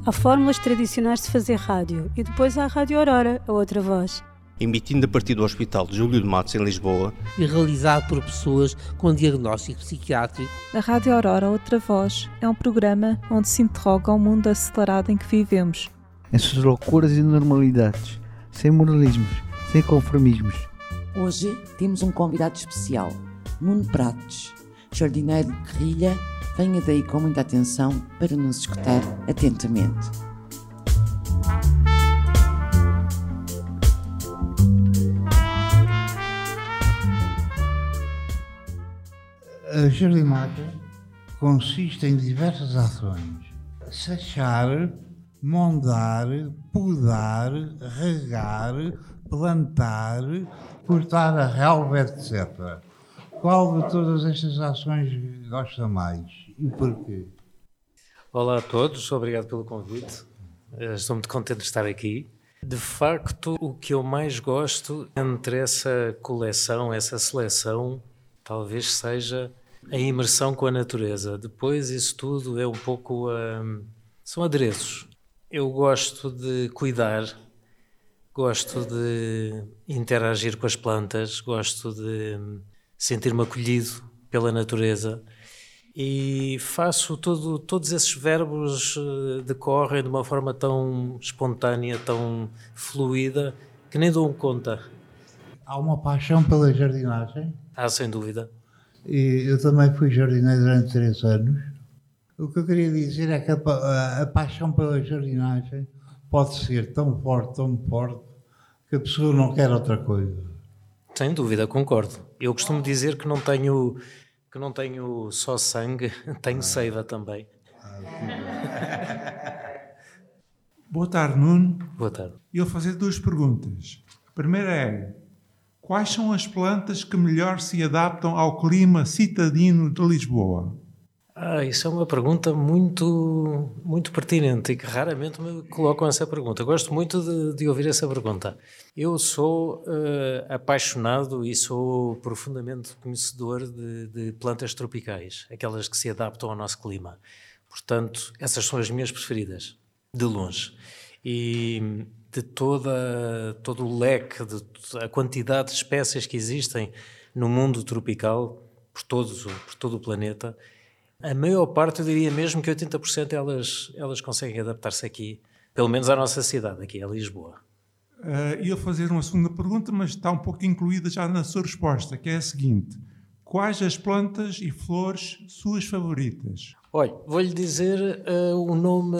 Há fórmulas tradicionais de fazer rádio e depois há a Rádio Aurora, a outra voz. Emitindo a partir do Hospital de Júlio de Matos, em Lisboa. E realizado por pessoas com diagnóstico psiquiátrico. A Rádio Aurora, outra voz, é um programa onde se interroga o mundo acelerado em que vivemos. Em suas loucuras e normalidades, sem moralismos, sem conformismos. Hoje temos um convidado especial, Nuno Prates, jardineiro de guerrilha. Venha daí com muita atenção para nos escutar atentamente. A jardinagem consiste em diversas ações: sachar, mondar, podar, regar, plantar, cortar a relva, etc. Qual de todas estas ações gosta mais e porquê? Olá a todos, obrigado pelo convite. Estou muito contente de estar aqui. De facto, o que eu mais gosto entre essa coleção, essa seleção, talvez seja a imersão com a natureza. Depois isso tudo é um pouco... são adereços. Eu gosto de cuidar, gosto de interagir com as plantas, gosto de sentir-me acolhido pela natureza e faço todos esses verbos decorrem de uma forma tão espontânea, tão fluida, que nem dou conta. Há uma paixão pela jardinagem? Sem dúvida. E eu também fui jardineiro durante 3 anos. O que eu queria dizer é que a paixão pela jardinagem pode ser tão forte, que a pessoa não quer outra coisa. Sem dúvida, concordo. Eu costumo dizer que não tenho só sangue, tenho seiva também. Boa tarde, Nuno. Boa tarde. Eu vou fazer 2 perguntas. A primeira é: quais são as plantas que melhor se adaptam ao clima citadino de Lisboa? Isso é uma pergunta muito, muito pertinente e que raramente me colocam essa pergunta. Gosto muito de ouvir essa pergunta. Eu sou apaixonado e sou profundamente conhecedor de plantas tropicais, aquelas que se adaptam ao nosso clima. Portanto, essas são as minhas preferidas, de longe. E de todo o leque, a quantidade de espécies que existem no mundo tropical, por todo o planeta, a maior parte, eu diria mesmo que 80% elas conseguem adaptar-se aqui, pelo menos à nossa cidade, aqui a Lisboa. Ia fazer uma segunda pergunta, mas está um pouco incluída já na sua resposta, que é a seguinte: quais as plantas e flores suas favoritas? Olha, vou-lhe dizer um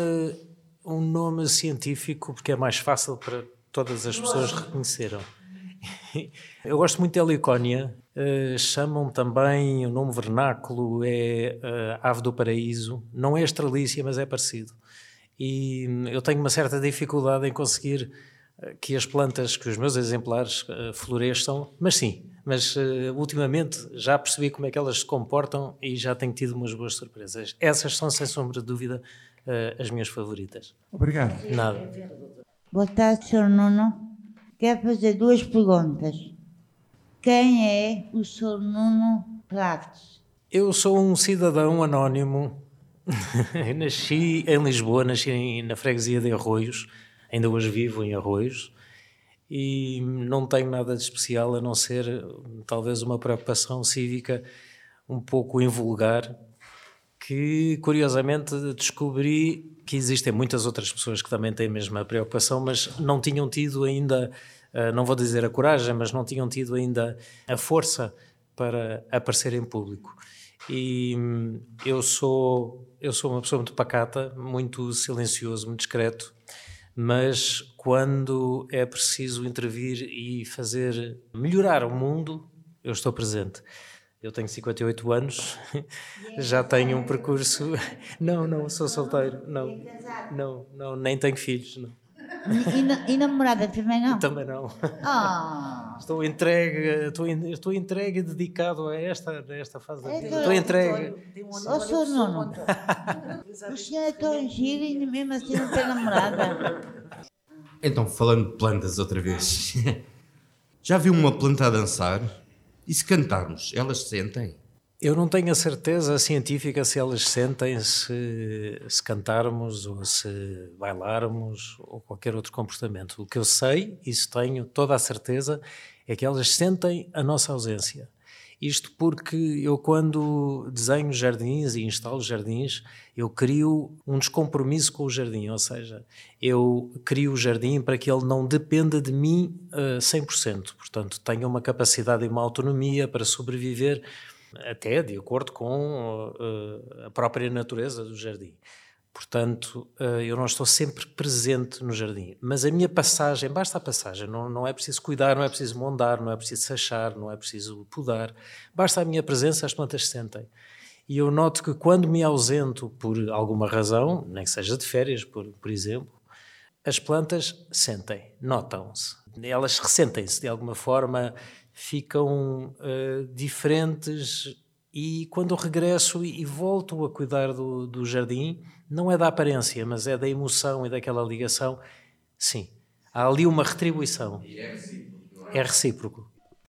nome científico, porque é mais fácil para todas as pessoas reconhecerem. Eu gosto muito de helicónia. Chamam também, o nome vernáculo é ave do paraíso. Não é estrelícia, mas é parecido. E eu tenho uma certa dificuldade em conseguir que as plantas, que os meus exemplares floresçam, mas ultimamente já percebi como é que elas se comportam e já tenho tido umas boas surpresas. Essas são, sem sombra de dúvida, as minhas favoritas. Obrigado. Nada. Boa tarde, Sr. Nuno. Quero fazer 2 perguntas. Quem é o Sr. Nuno Prates? Eu sou um cidadão anónimo. Nasci em Lisboa, nasci na freguesia de Arroios. Ainda hoje vivo em Arroios. E não tenho nada de especial a não ser talvez uma preocupação cívica um pouco invulgar, que curiosamente descobri que existem muitas outras pessoas que também têm a mesma preocupação, mas não tinham tido ainda, não vou dizer a coragem, mas não tinham tido ainda a força para aparecer em público. E eu sou uma pessoa muito pacata, muito silencioso, muito discreto, mas quando é preciso intervir e fazer melhorar o mundo, eu estou presente. Eu tenho 58 anos, já tenho um percurso... Não, sou solteiro, não, nem tenho filhos, não. E namorada também não? Também não. Oh. Estou entregue e dedicado a esta fase da vida. Estou entregue. Ô, Sr. Nuno, o senhor é tão giro e mesmo assim não tem namorada. Então, falando de plantas outra vez, já viu uma planta a dançar? E se cantarmos, elas sentem? Eu não tenho a certeza científica se elas sentem se cantarmos ou se bailarmos ou qualquer outro comportamento. O que eu sei, isso tenho toda a certeza, é que elas sentem a nossa ausência. Isto porque eu, quando desenho jardins e instalo jardins, eu crio um descompromisso com o jardim, ou seja, eu crio o jardim para que ele não dependa de mim 100%. Portanto, tenha uma capacidade e uma autonomia para sobreviver até de acordo com a própria natureza do jardim. Portanto, eu não estou sempre presente no jardim, mas a minha passagem, basta a passagem, não é preciso cuidar, não é preciso mondar, não é preciso sachar, não é preciso podar, basta a minha presença, as plantas sentem. E eu noto que quando me ausento por alguma razão, nem que seja de férias, por exemplo, as plantas sentem, notam-se, elas ressentem-se de alguma forma, ficam diferentes, e quando eu regresso e volto a cuidar do jardim, não é da aparência, mas é da emoção e daquela ligação, sim, há ali uma retribuição. E é recíproco. É recíproco.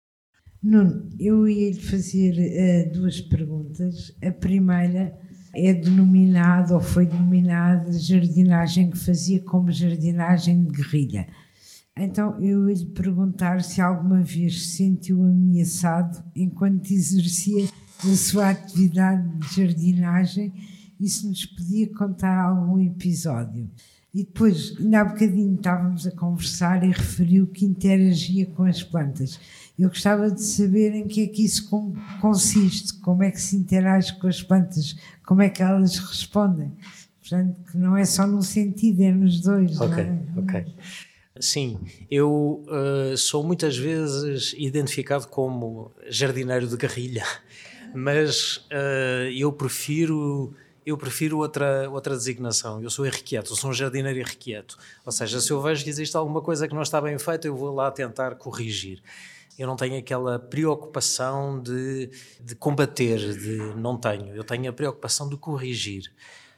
Nuno, eu ia lhe fazer duas perguntas. A primeira é denominada, ou foi denominada, jardinagem que fazia como jardinagem de guerrilha. Então eu ia lhe perguntar se alguma vez se sentiu ameaçado enquanto exercia a sua atividade de jardinagem e se nos podia contar algum episódio. E depois, ainda há bocadinho estávamos a conversar e referiu que interagia com as plantas. Eu gostava de saber em que é que isso consiste, como é que se interage com as plantas, como é que elas respondem. Portanto, que não é só num sentido, é nos dois. Ok, não é? ok. Sim, eu sou muitas vezes identificado como jardineiro de guerrilha, mas eu prefiro outra designação. Eu sou irrequieto, eu sou um jardineiro irrequieto. Ou seja, se eu vejo que existe alguma coisa que não está bem feita, eu vou lá tentar corrigir. Eu não tenho aquela preocupação de combater, não tenho. Eu tenho a preocupação de corrigir.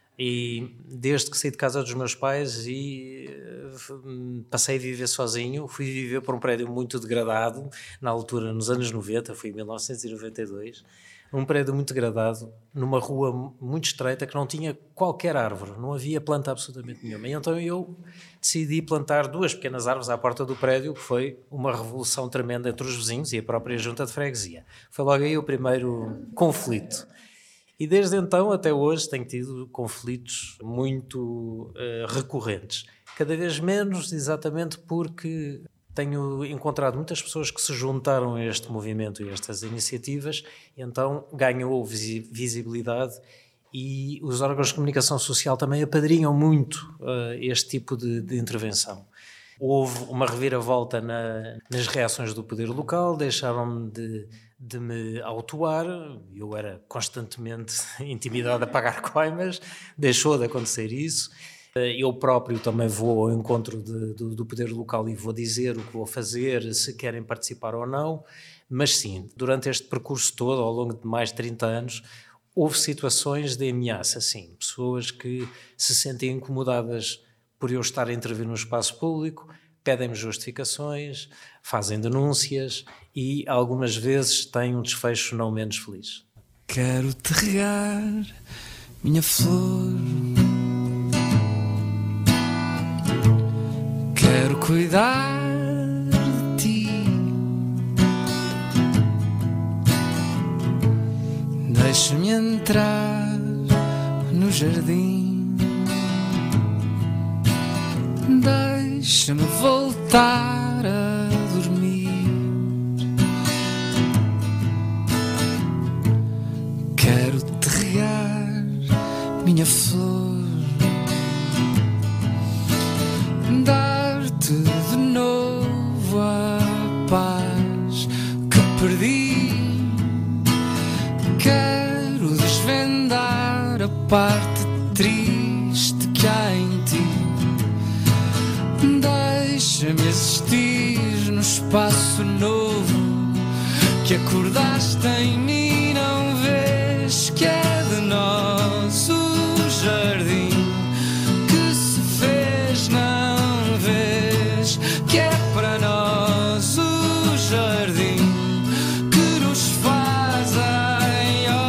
E desde que saí de casa dos meus pais e passei a viver sozinho, fui viver para um prédio muito degradado, na altura, nos anos 90, fui em 1992, um prédio muito degradado, numa rua muito estreita que não tinha qualquer árvore, não havia planta absolutamente nenhuma. E então eu decidi plantar 2 pequenas árvores à porta do prédio, que foi uma revolução tremenda entre os vizinhos e a própria junta de freguesia. Foi logo aí o primeiro conflito. E desde então até hoje tenho tido conflitos muito recorrentes. Cada vez menos, exatamente porque tenho encontrado muitas pessoas que se juntaram a este movimento e a estas iniciativas, e então ganhou visibilidade, e os órgãos de comunicação social também apadrinham muito este tipo de intervenção. Houve uma reviravolta nas reações do poder local, deixaram-me de me autuar, eu era constantemente intimidado a pagar coimas, deixou de acontecer isso. Eu próprio também vou ao encontro do poder local e vou dizer o que vou fazer, se querem participar ou não, mas sim, durante este percurso todo, ao longo de mais de 30 anos, houve situações de ameaça, sim, pessoas que se sentem incomodadas por eu estar a intervir no espaço público, pedem-me justificações, fazem denúncias e algumas vezes têm um desfecho não menos feliz. Quero-te regar, minha flor, quero cuidar de ti, deixa-me entrar no jardim, deixa-me voltar a dormir, quero-te regar, minha flor, dar-te de novo a paz que perdi, quero desvendar a parte triste que há em ti. Deixa-me existir no espaço novo que acordaste em mim. Não vês que é de nós o jardim que se fez? Não vês que é para nós o jardim que nos fazem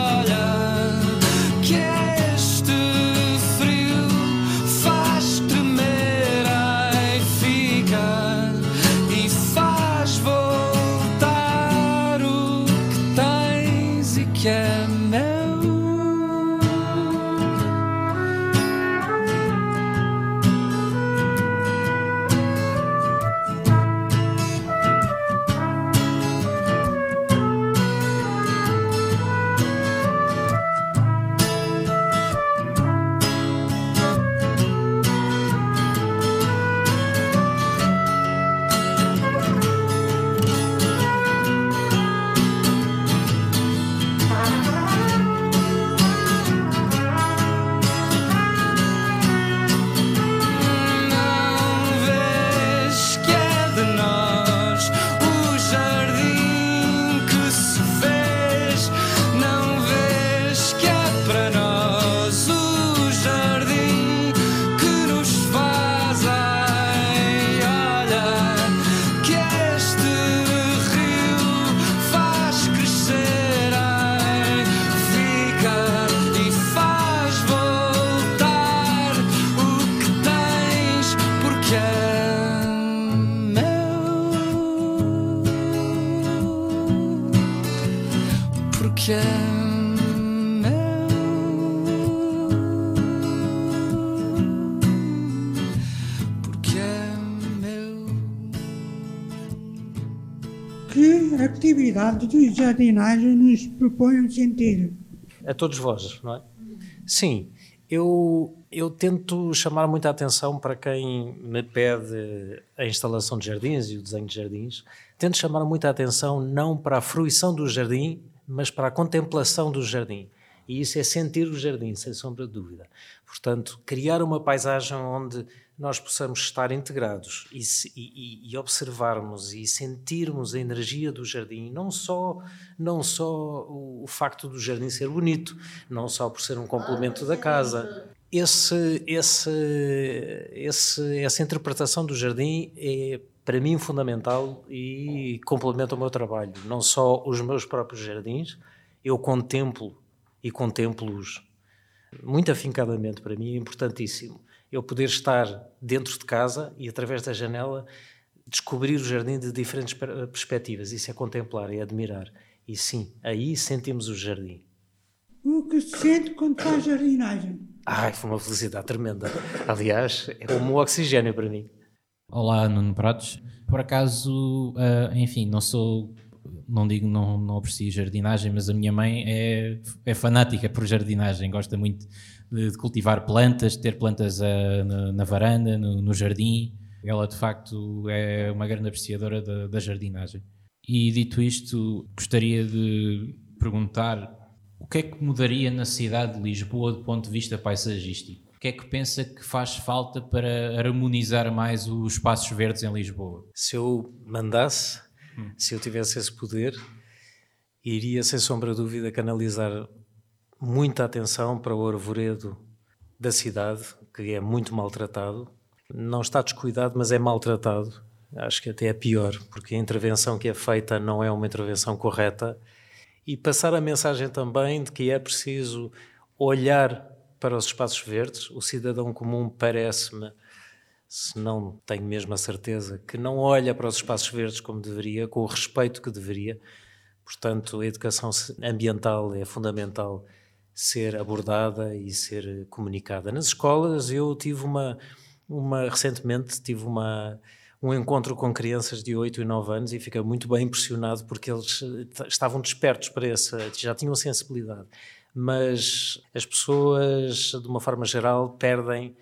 qualidade de jardinagem nos propõem sentir? A todos vós, não é? Sim, eu tento chamar muita atenção para quem me pede a instalação de jardins e o desenho de jardins. Tento chamar muita atenção não para a fruição do jardim, mas para a contemplação do jardim. E isso é sentir o jardim, sem sombra de dúvida. Portanto, criar uma paisagem onde nós possamos estar integrados e observarmos e sentirmos a energia do jardim, não só o facto do jardim ser bonito, não só por ser um complemento da casa. Essa interpretação do jardim é, para mim, fundamental e complementa o meu trabalho. Não só os meus próprios jardins, eu contemplo e contemplo-os muito afincadamente. Para mim é importantíssimo eu poder estar dentro de casa e, através da janela, descobrir o jardim de diferentes perspectivas. Isso é contemplar, é admirar. E sim, aí sentimos o jardim. O que se sente quando faz jardinagem? Foi uma felicidade tremenda. Aliás, é como o oxigênio para mim. Olá, Nuno Pratos. Por acaso, enfim, não aprecio jardinagem, mas a minha mãe é fanática por jardinagem, gosta muito de cultivar plantas, ter plantas na varanda, no jardim. Ela, de facto, é uma grande apreciadora da jardinagem. E, dito isto, gostaria de perguntar o que é que mudaria na cidade de Lisboa do ponto de vista paisagístico? O que é que pensa que faz falta para harmonizar mais os espaços verdes em Lisboa? Se eu mandasse, se eu tivesse esse poder, iria, sem sombra de dúvida, canalizar muita atenção para o arvoredo da cidade, que é muito maltratado. Não está descuidado, mas é maltratado. Acho que até é pior, porque a intervenção que é feita não é uma intervenção correta. E passar a mensagem também de que é preciso olhar para os espaços verdes. O cidadão comum parece-me, se não tenho mesmo a certeza, que não olha para os espaços verdes como deveria, com o respeito que deveria. Portanto, a educação ambiental é fundamental ser abordada e ser comunicada. Nas escolas, eu tive recentemente tive um encontro com crianças de 8 e 9 anos e fiquei muito bem impressionado porque eles estavam despertos para já tinham sensibilidade. Mas as pessoas, de uma forma geral, perdem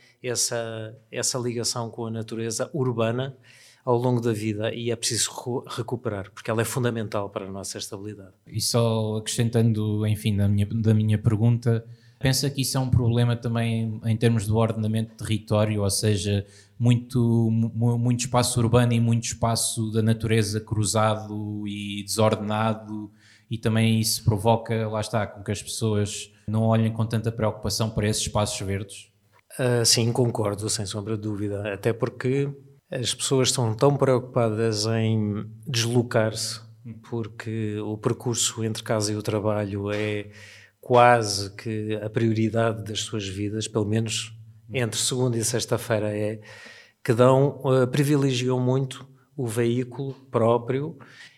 essa ligação com a natureza urbana ao longo da vida e é preciso recuperar, porque ela é fundamental para a nossa estabilidade. E só acrescentando, enfim, da minha pergunta, pensa que isso é um problema também em termos do ordenamento de território, ou seja, muito espaço urbano e muito espaço da natureza cruzado e desordenado, e também isso provoca, lá está, com que as pessoas não olhem com tanta preocupação para esses espaços verdes? Sim, concordo, sem sombra de dúvida, até porque as pessoas estão tão preocupadas em deslocar-se, porque o percurso entre casa e o trabalho é quase que a prioridade das suas vidas, pelo menos entre segunda e sexta-feira que privilegiam muito o veículo próprio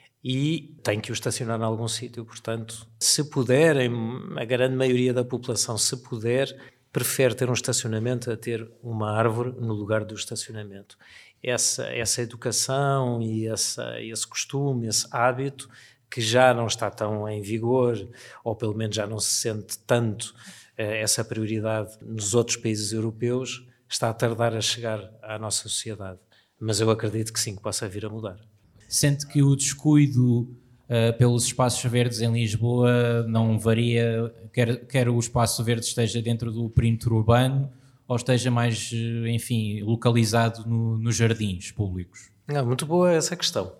e têm que o estacionar em algum sítio. Portanto, se puderem, a grande maioria da população, se puder, prefere ter um estacionamento a ter uma árvore no lugar do estacionamento. Essa educação e esse costume, esse hábito, que já não está tão em vigor, ou pelo menos já não se sente tanto essa prioridade nos outros países europeus, está a tardar a chegar à nossa sociedade. Mas eu acredito que sim, que possa vir a mudar. Sente que o descuido pelos espaços verdes em Lisboa não varia, quer o espaço verde esteja dentro do perímetro urbano ou esteja mais, enfim, localizado nos jardins públicos? Muito boa essa questão.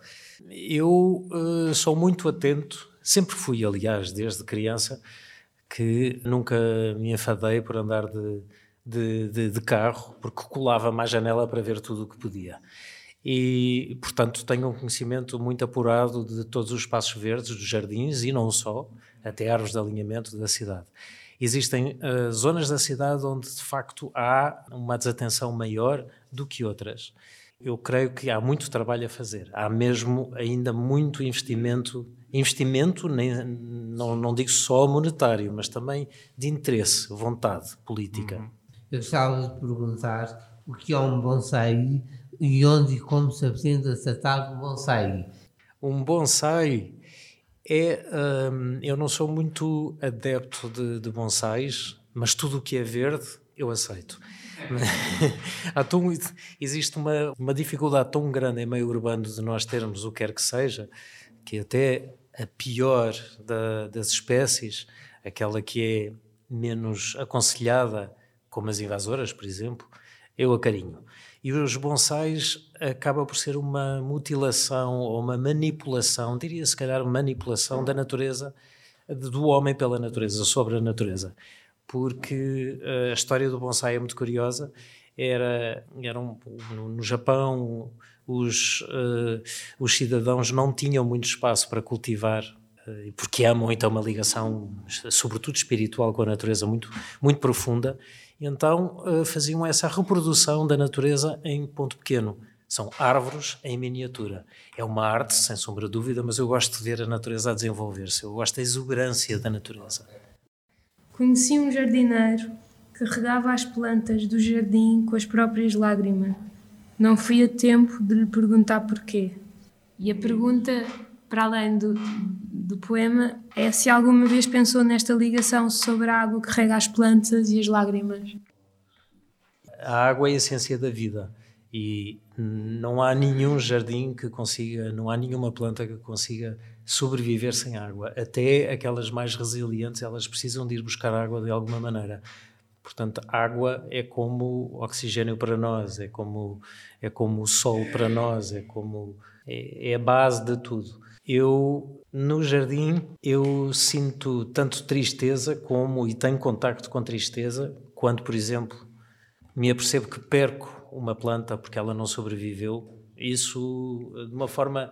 Eu sou muito atento, sempre fui, aliás, desde criança, que nunca me enfadei por andar de carro, porque colava-me à janela para ver tudo o que podia. E, portanto, tenho um conhecimento muito apurado de todos os espaços verdes, dos jardins e não só, até árvores de alinhamento da cidade. Existem zonas da cidade onde, de facto, há uma desatenção maior do que outras. Eu creio que há muito trabalho a fazer. Há mesmo ainda muito investimento não digo só monetário, mas também de interesse, vontade política. Eu gostava de perguntar o que é um bonsai e onde e como se aprende a tratar um bonsai. Um bonsai Eu não sou muito adepto de bonsais, mas tudo o que é verde eu aceito. Existe uma dificuldade tão grande em meio urbano de nós termos o que quer que seja, que até a pior das espécies, aquela que é menos aconselhada, como as invasoras, por exemplo, eu acarinho. E os bonsais acaba por ser uma mutilação ou uma manipulação, diria se calhar manipulação da natureza, do homem pela natureza, sobre a natureza. Porque a história do bonsai é muito curiosa. No Japão, os cidadãos não tinham muito espaço para cultivar, porque amam então uma ligação, sobretudo espiritual, com a natureza muito, muito profunda. Então faziam essa reprodução da natureza em ponto pequeno. São árvores em miniatura. É uma arte, sem sombra de dúvida, mas eu gosto de ver a natureza a desenvolver-se. Eu gosto da exuberância da natureza. Conheci um jardineiro que regava as plantas do jardim com as próprias lágrimas. Não fui a tempo de lhe perguntar porquê. E a pergunta, para além do poema, é se alguma vez pensou nesta ligação sobre a água que rega as plantas e as lágrimas. A água é a essência da vida e não há nenhum jardim que consiga, não há nenhuma planta que consiga sobreviver sem água. Até aquelas mais resilientes, elas precisam de ir buscar água de alguma maneira. Portanto, água é como oxigênio para nós, é como o sol para nós, é a base de tudo. No jardim, eu sinto tanto tristeza e tenho contacto com tristeza, quando, por exemplo, me apercebo que perco uma planta porque ela não sobreviveu. Isso, de uma forma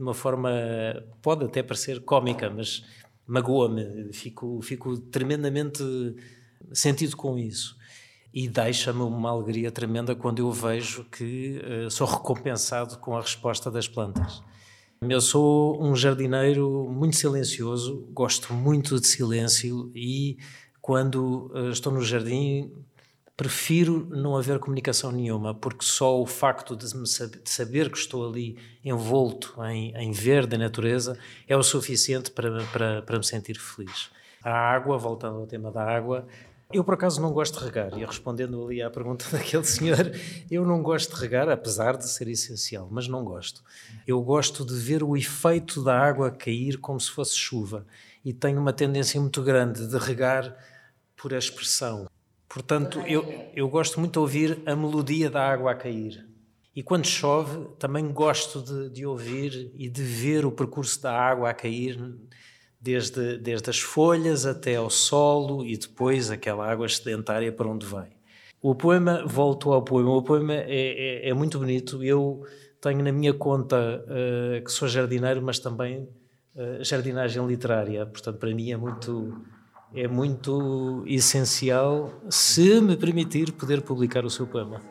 pode até parecer cómica, mas magoa-me, fico tremendamente sentido com isso. E deixa-me uma alegria tremenda quando eu vejo que sou recompensado com a resposta das plantas. Eu sou um jardineiro muito silencioso, gosto muito de silêncio e quando estou no jardim prefiro não haver comunicação nenhuma, porque só o facto de saber que estou ali envolto em verde, em natureza, é o suficiente para me sentir feliz. A água, voltando ao tema da água, eu por acaso não gosto de regar, e respondendo ali à pergunta daquele senhor, eu não gosto de regar, apesar de ser essencial, mas não gosto. Eu gosto de ver o efeito da água cair como se fosse chuva, e tenho uma tendência muito grande de regar por expressão. Portanto, eu gosto muito de ouvir a melodia da água a cair. E quando chove, também gosto de ouvir e de ver o percurso da água a cair, desde as folhas até ao solo e depois aquela água sedentária para onde vai. Volto ao poema. O poema é muito bonito. Eu tenho na minha conta que sou jardineiro, mas também jardinagem literária. Portanto, para mim é muito essencial, se me permitir, poder publicar o seu poema.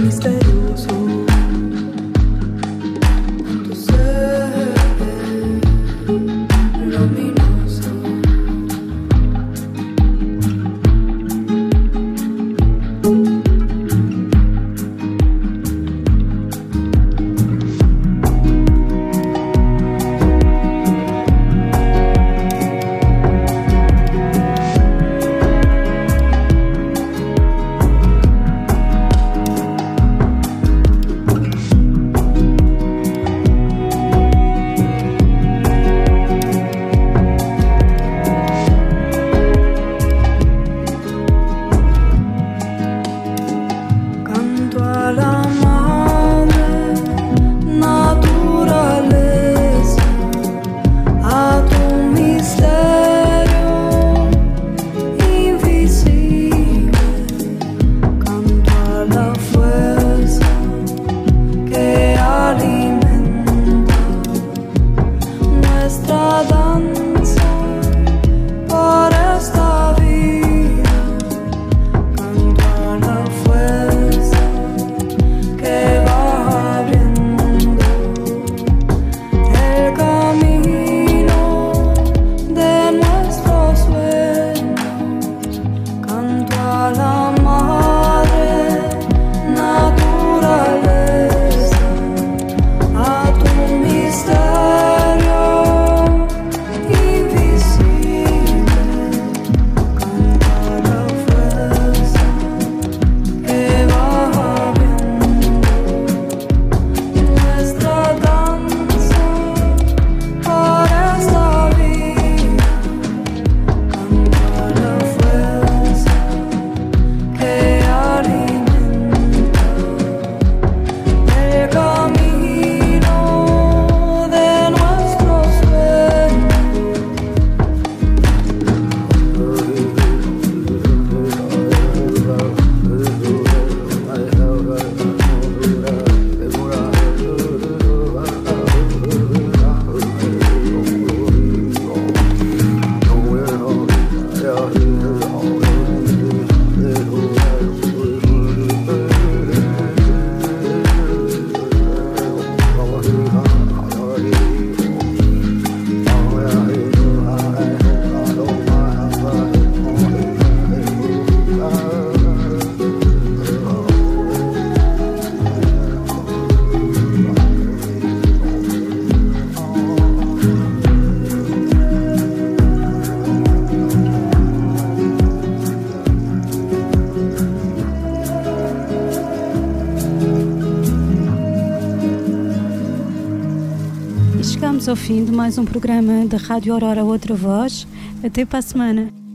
Chegamos ao fim de mais um programa da Rádio Aurora Outra Voz. Até para a semana.